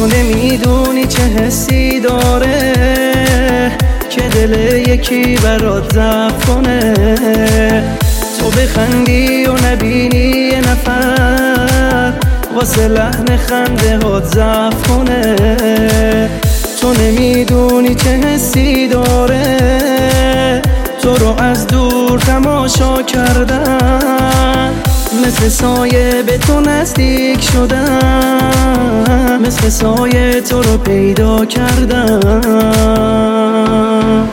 تو نمیدونی چه حسی داره که دل یکی برات ضعف کنه. تو بخندی و نبینی یه نفر واسه لحن خنده هات ضعف کنه. تو نمیدونی چه حسی داره تو رو از دور تماشا کردن، مثل سایه به تو نزدیک شدن، مثل سایه تو رو پیدا کردن.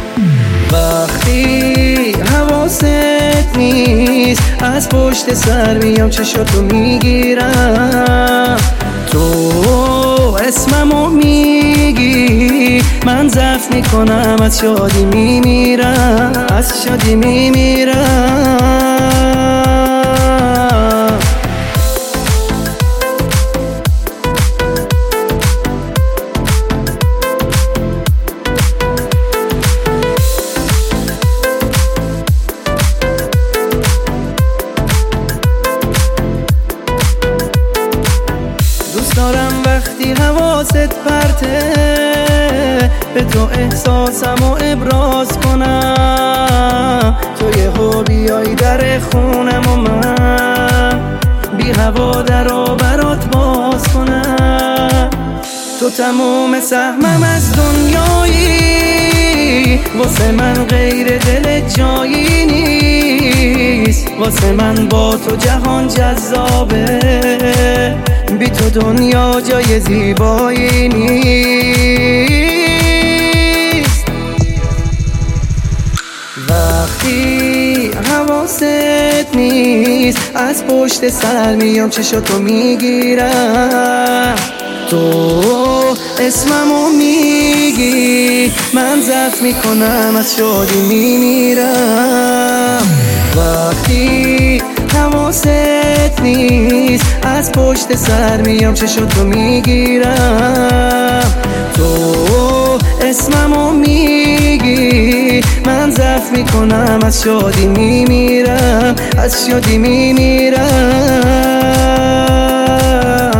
وقتی حواست نیست از پشت سر میام چشاتو میگیرم، تو اسممو میگی من ضعف میکنم، از شادی میمیرم، از شادی میمیرم. دوست دارم وقتی حواست پرته به تو احساسمو ابراز کنم، تو یهو بیای در خونم و من بی هوا درو برات باز کنم. تو تموم سهمم از دنیایی، واسه من غیر دل جایی نیست، واسه من با تو جهان جذابه، بی تو دنیا جای زیبایی نیست. وقتی حواست نیست از پشت سر میام چشاتو میگیرم، تو اسممو میگی من ضعف میکنم، از شادی میمیرم. وقتی حواست نیست از پشت سر میام چشاتو میگیرم، تو اسممو میگی من ضعف میکنم، از شادی میمیرم، از شادی میمیرم.